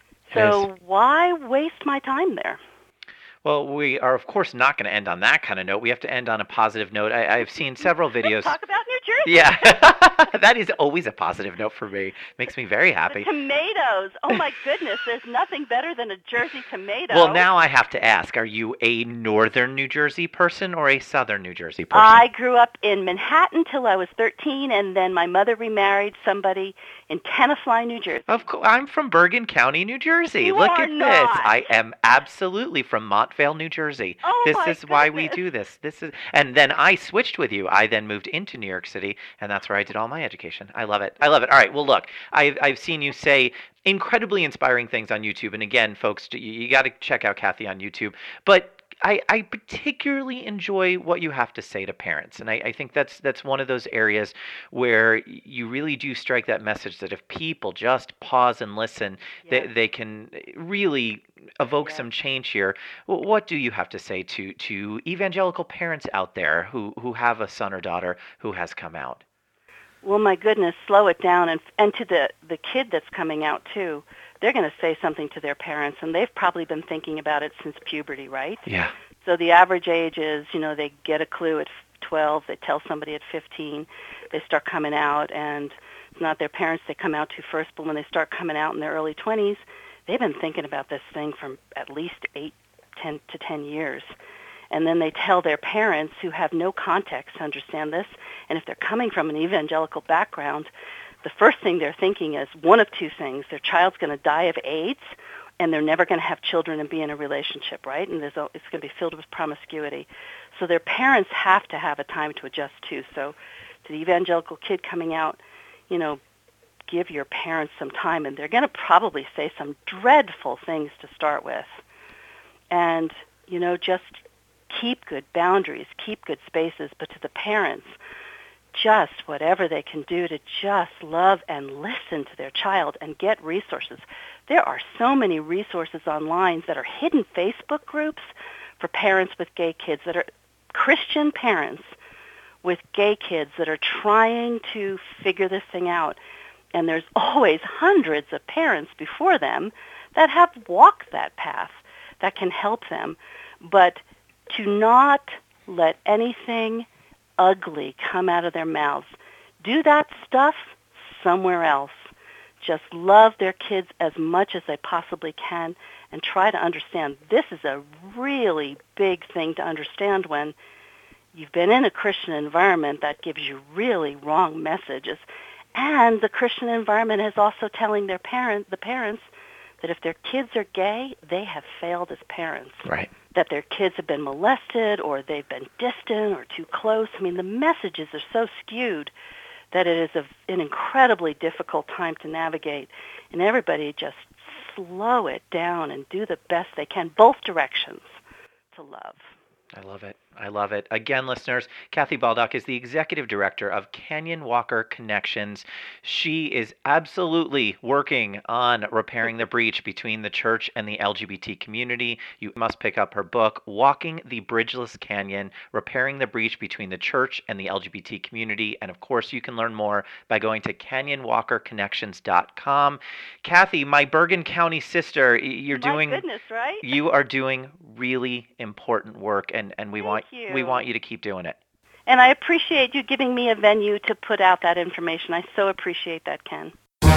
So why waste my time there? Well, we are, of course, not going to end on that kind of note. We have to end on a positive note. I, I've seen several videos. Let's talk about New Jersey. Yeah. That is always a positive note for me. Makes me very happy. The tomatoes. Oh, my goodness. There's nothing better than a Jersey tomato. Well, now I have to ask, are you a northern New Jersey person or a southern New Jersey person? I grew up in Manhattan till I was thirteen, and then my mother remarried somebody in Tenafly, New Jersey. Of course. I'm from Bergen County, New Jersey. You Look are at not. this. I am absolutely from Montvale, New Jersey. Oh, this my is why we goodness. do this. This is, and then I switched with you. I then moved into New York City, and that's where I did all my education. I love it. I love it. All right. Well, look, I've I've seen you say incredibly inspiring things on YouTube, and again, folks, you, you got to check out Kathy on YouTube. But I, I particularly enjoy what you have to say to parents, and I, I think that's that's one of those areas where you really do strike that message that if people just pause and listen, Yes. they, they can really evoke Yes. some change here. Wh- What do you have to say to to evangelical parents out there who, who have a son or daughter who has come out? Well, my goodness, slow it down. And and to the, the kid that's coming out, too, they're going to say something to their parents, and they've probably been thinking about it since puberty, right? Yeah. So the average age is, you know, they get a clue at twelve, they tell somebody at fifteen, they start coming out, and it's not their parents they come out to first, but when they start coming out in their early twenties, they've been thinking about this thing for at least eight, ten to ten years. And then they tell their parents who have no context to understand this, and if they're coming from an evangelical background, the first thing they're thinking is one of two things. Their child's going to die of AIDS, and they're never going to have children and be in a relationship, right? And there's a, it's going to be filled with promiscuity. So their parents have to have a time to adjust to. So to the evangelical kid coming out, you know, give your parents some time, and they're going to probably say some dreadful things to start with. And, you know, just keep good boundaries, keep good spaces, but to the parents, just whatever they can do to just love and listen to their child and get resources. There are so many resources online that are hidden Facebook groups for parents with gay kids that are Christian parents with gay kids that are trying to figure this thing out. And there's always hundreds of parents before them that have walked that path that can help them. But to not let anything ugly come out of their mouths. Do that stuff somewhere else. Just love their kids as much as they possibly can and try to understand. This is a really big thing to understand when you've been in a Christian environment that gives you really wrong messages. And the Christian environment is also telling their parent, the parents that if their kids are gay, they have failed as parents. Right. That their kids have been molested or they've been distant or too close. I mean, the messages are so skewed that it is a, an incredibly difficult time to navigate. And everybody just slow it down and do the best they can, both directions, to love. I love it. I love it. Again, listeners, Kathy Baldock is the executive director of Canyon Walker Connections. She is absolutely working on repairing the breach between the church and the L G B T community. You must pick up her book, Walking the Bridgeless Canyon, Repairing the Breach Between the Church and the L G B T Community. And of course, you can learn more by going to canyon walker connections dot com. Kathy, my Bergen County sister, you're My doing... goodness, right? You are doing really important work, and, and we Thank want you. we want you to keep doing it. And I appreciate you giving me a venue to put out that information. I so appreciate that, Ken.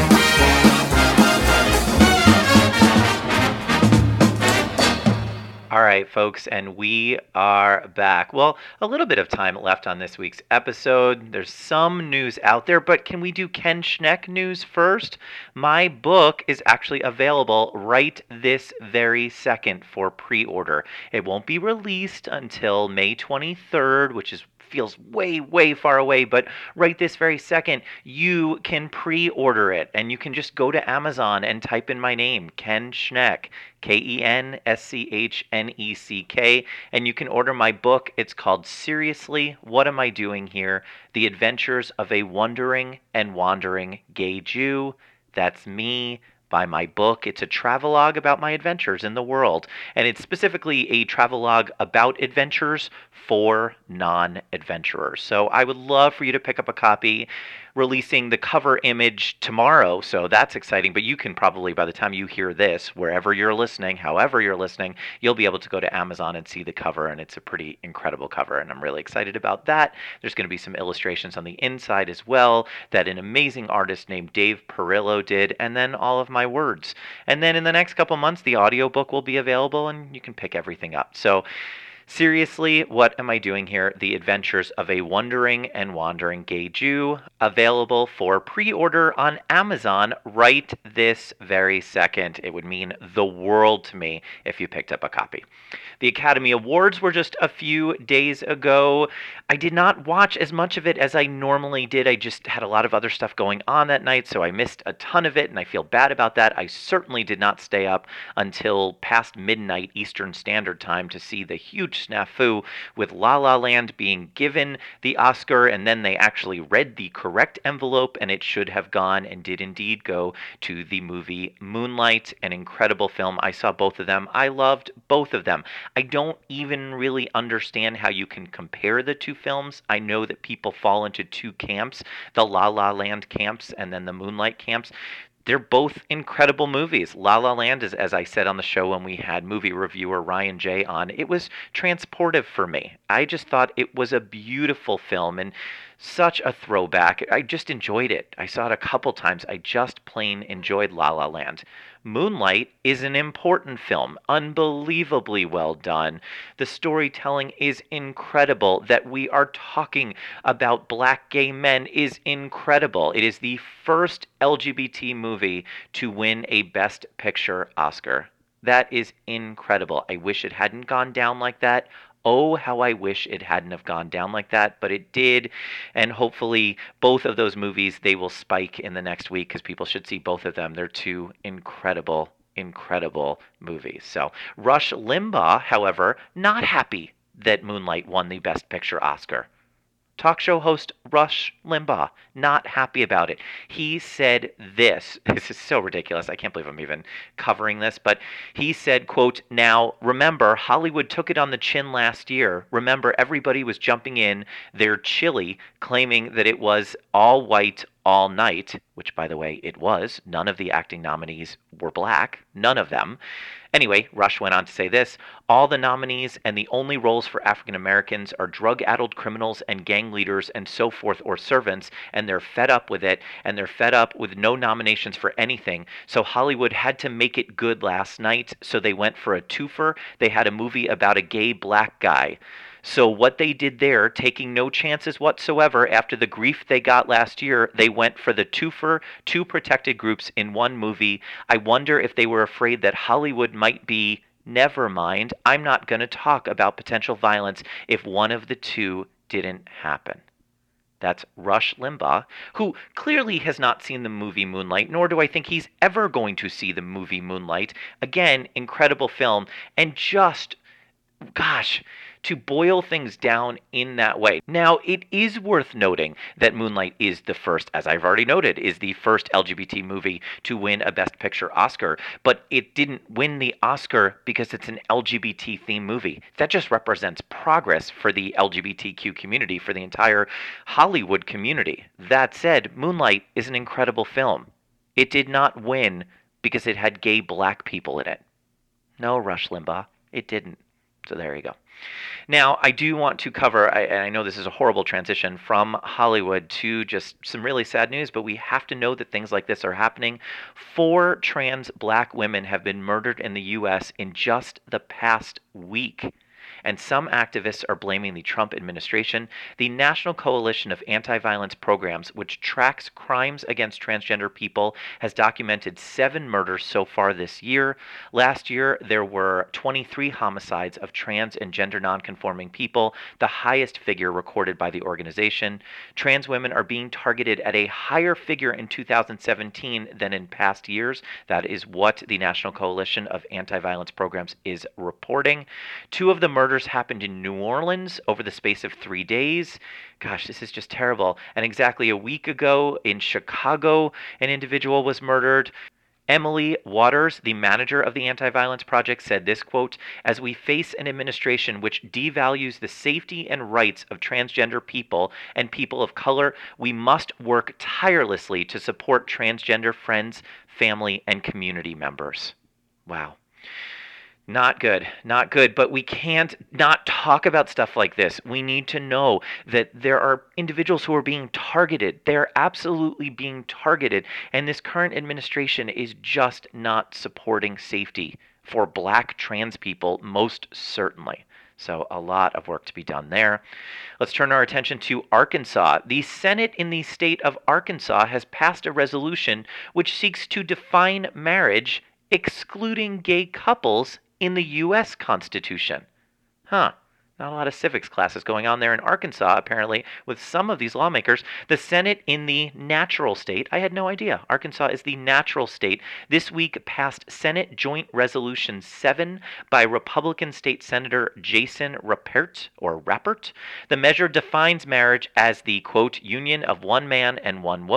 All right, folks, and we are back. Well, a little bit of time left on this week's episode. There's some news out there, but can we do Ken Schneck news first? My book is actually available right this very second for pre-order. It won't be released until May twenty-third, which is feels way, way far away, but right this very second, you can pre-order it, and you can just go to Amazon and type in my name, Ken Schneck, K E N S C H N E C K, and you can order my book. It's called Seriously, What Am I Doing Here? The Adventures of a Wondering and Wandering Gay Jew. That's me. By my book. It's a travelogue about my adventures in the world, and it's specifically a travelogue about adventures for non-adventurers. So I would love for you to pick up a copy. Releasing the cover image tomorrow, so that's exciting, but you can probably, by the time you hear this, wherever you're listening, however you're listening, you'll be able to go to Amazon and see the cover, and it's a pretty incredible cover, and I'm really excited about that. There's going to be some illustrations on the inside as well that an amazing artist named Dave Perillo did, and then all of my words. And then in the next couple months, the audiobook will be available, and you can pick everything up. So Seriously, What Am I Doing Here? The Adventures of a Wondering and Wandering Gay Jew, available for pre-order on Amazon right this very second. It would mean the world to me if you picked up a copy. The Academy Awards were just a few days ago. I did not watch as much of it as I normally did. I just had a lot of other stuff going on that night, so I missed a ton of it, and I feel bad about that. I certainly did not stay up until past midnight Eastern Standard Time to see the huge snafu with La La Land being given the Oscar, and then they actually read the correct envelope, and it should have gone and did indeed go to the movie Moonlight, an incredible film. I saw both of them. I loved both of them. I don't even really understand how you can compare the two films. I know that people fall into two camps, the La La Land camps and then the Moonlight camps. they're both incredible movies. La La Land, is, as I said on the show when we had movie reviewer Ryan J on, it was transportive for me. I just thought it was a beautiful film and such a throwback. I just enjoyed it. I saw it a couple times. I just plain enjoyed La La Land. Moonlight is an important film, unbelievably well done. The storytelling is incredible. That we are talking about black gay men is incredible. It is the first L G B T movie to win a Best Picture Oscar. That is incredible. I wish it hadn't gone down like that. Oh, how I wish it hadn't have gone down like that, but it did, and hopefully both of those movies, they will spike in the next week because people should see both of them. They're two incredible, incredible movies. So Rush Limbaugh, however, not happy that Moonlight won the Best Picture Oscar. Talk show host Rush Limbaugh, not happy about it. He said this. This is so ridiculous. I can't believe I'm even covering this. But he said, quote, "Now, remember, Hollywood took it on the chin last year. Remember, everybody was jumping in their chili, claiming that it was all white, all night," which, by the way, it was. None of the acting nominees were black. None of them. Anyway, Rush went on to say this: "All the nominees and the only roles for African Americans are drug-addled criminals and gang leaders and so forth, or servants, and they're fed up with it, and they're fed up with no nominations for anything. So Hollywood had to make it good last night, so they went for a twofer. They had a movie about a gay black guy. So what they did there, taking no chances whatsoever after the grief they got last year, they went for the twofer, two protected groups in one movie. I wonder if they were afraid that Hollywood might be, never mind, I'm not going to talk about potential violence if one of the two didn't happen." That's Rush Limbaugh, who clearly has not seen the movie Moonlight, nor do I think he's ever going to see the movie Moonlight. Again, incredible film, and just, gosh, to boil things down in that way. Now, it is worth noting that Moonlight is the first, as I've already noted, is the first L G B T movie to win a Best Picture Oscar, but it didn't win the Oscar because it's an L G B T themed movie. That just represents progress for the L G B T Q community, for the entire Hollywood community. That said, Moonlight is an incredible film. It did not win because it had gay black people in it. No, Rush Limbaugh, it didn't. So there you go. Now, I do want to cover, I, and I know this is a horrible transition from Hollywood to just some really sad news, but we have to know that things like this are happening. Four trans black women have been murdered in the U S in just the past week. And some activists are blaming the Trump administration. The National Coalition of Anti-Violence Programs, which tracks crimes against transgender people, has documented seven murders so far this year. Last year, there were twenty-three homicides of trans and gender nonconforming people, the highest figure recorded by the organization. Trans women are being targeted at a higher figure in two thousand seventeen than in past years. That is what the National Coalition of Anti-Violence Programs is reporting. Two of the murders happened in New Orleans over the space of three days. Gosh, this is just terrible. And exactly a week ago in Chicago, an individual was murdered. Emily Waters, the manager of the Anti-Violence Project, said this, quote, "As we face an administration which devalues the safety and rights of transgender people and people of color, we must work tirelessly to support transgender friends, family, and community members." Wow. Not good, not good, but we can't not talk about stuff like this. We need to know that there are individuals who are being targeted. They're absolutely being targeted, and this current administration is just not supporting safety for black trans people, most certainly. So a lot of work to be done there. Let's turn our attention to Arkansas. The Senate in the state of Arkansas has passed a resolution which seeks to define marriage excluding gay couples in the U S Constitution. Huh. Not a lot of civics classes going on there in Arkansas, apparently, with some of these lawmakers. The Senate in the natural state, I had no idea. Arkansas is the natural state. This week passed Senate Joint Resolution seven by Republican State Senator Jason Rappert, or Rappert. The measure defines marriage as the, quote, union of one man and one woman.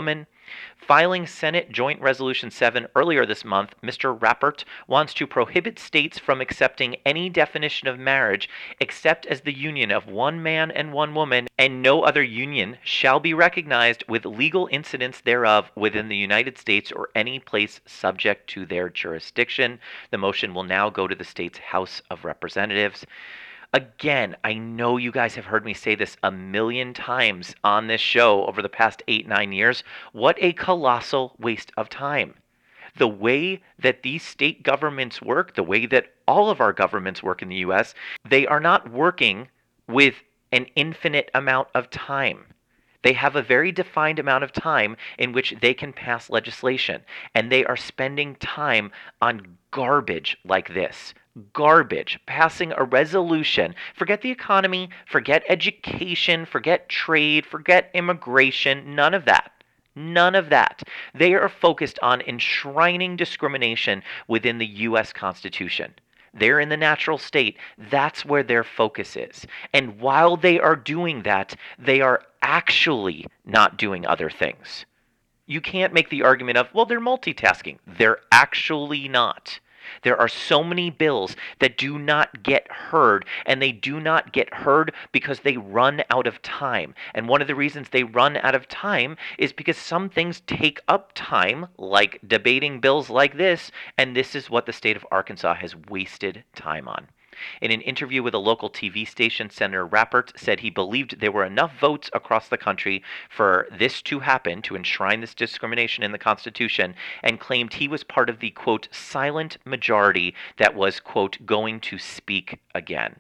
Filing Senate Joint Resolution seven earlier this month, Mister Rappert wants to prohibit states from accepting any definition of marriage except as the union of one man and one woman, and no other union shall be recognized with legal incidents thereof within the United States or any place subject to their jurisdiction. The motion will now go to the state's House of Representatives. Again, I know you guys have heard me say this a million times on this show over the past eight, nine years. What a colossal waste of time. The way that these state governments work, the way that all of our governments work in the U S, they are not working with an infinite amount of time. They have a very defined amount of time in which they can pass legislation, and they are spending time on garbage like this. Garbage, passing a resolution. Forget the economy, forget education, forget trade, forget immigration, none of that. None of that. They are focused on enshrining discrimination within the U S Constitution. They're in the natural state. That's where their focus is. And while they are doing that, they are actually not doing other things. You can't make the argument of, well, they're multitasking. They're actually not. There are so many bills that do not get heard, and they do not get heard because they run out of time. And one of the reasons they run out of time is because some things take up time, like debating bills like this, and this is what the state of Arkansas has wasted time on. In an interview with a local T V station, Senator Rappert said he believed there were enough votes across the country for this to happen, to enshrine this discrimination in the Constitution, and claimed he was part of the, quote, silent majority that was, quote, going to speak again.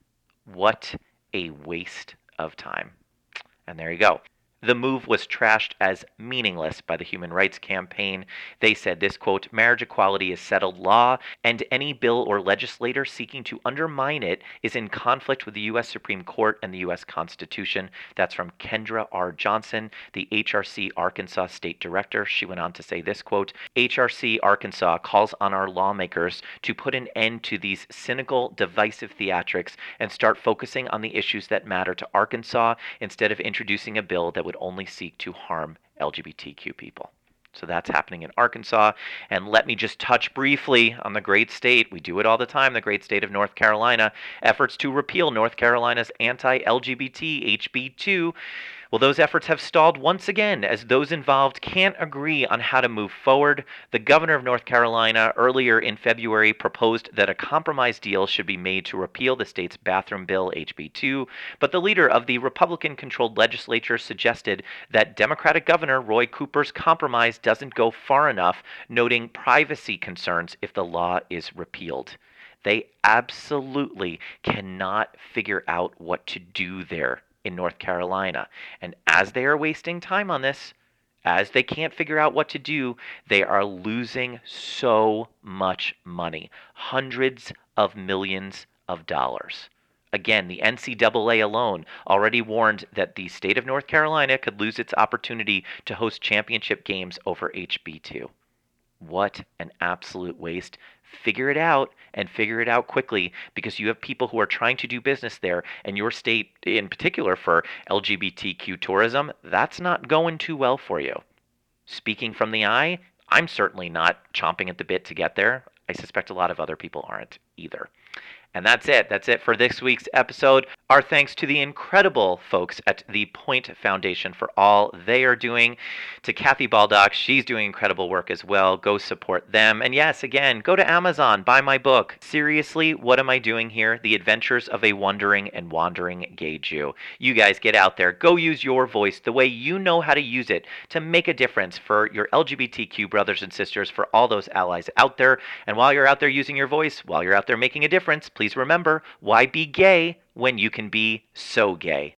What a waste of time. And there you go. The move was trashed as meaningless by the Human Rights Campaign. They said this, quote, marriage equality is settled law, and any bill or legislator seeking to undermine it is in conflict with the U S Supreme Court and the U S Constitution. That's from Kendra R. Johnson, the H R C Arkansas State Director. She went on to say this, quote, H R C Arkansas calls on our lawmakers to put an end to these cynical, divisive theatrics and start focusing on the issues that matter to Arkansas instead of introducing a bill that would only seek to harm L G B T Q people. So that's happening in Arkansas. And let me just touch briefly on the great state. We do it all the time, the great state of North Carolina. Efforts to repeal North Carolina's anti-L G B T H B two. Well, those efforts have stalled once again as those involved can't agree on how to move forward. The governor of North Carolina earlier in February proposed that a compromise deal should be made to repeal the state's bathroom bill, H B two, but the leader of the Republican-controlled legislature suggested that Democratic Governor Roy Cooper's compromise doesn't go far enough, noting privacy concerns if the law is repealed. They absolutely cannot figure out what to do there in North Carolina. And as they are wasting time on this, as they can't figure out what to do, they are losing so much money. Hundreds of millions of dollars. Again, the N C double A alone already warned that the state of North Carolina could lose its opportunity to host championship games over H B two. What an absolute waste. Figure it out, and figure it out quickly, because you have people who are trying to do business there, and your state in particular for L G B T Q tourism, that's not going too well for you. Speaking from the eye, I'm certainly not chomping at the bit to get there. I suspect a lot of other people aren't either. And that's it. That's it for this week's episode. Our thanks to the incredible folks at the Point Foundation for all they are doing. To Kathy Baldock, she's doing incredible work as well. Go support them. And yes, again, go to Amazon, buy my book. Seriously, what am I doing here? The Adventures of a Wondering and Wandering Gay Jew. You guys get out there. Go use your voice the way you know how to use it to make a difference for your L G B T Q brothers and sisters, for all those allies out there. And while you're out there using your voice, while you're out there making a difference, please remember, why be gay when you can be so gay?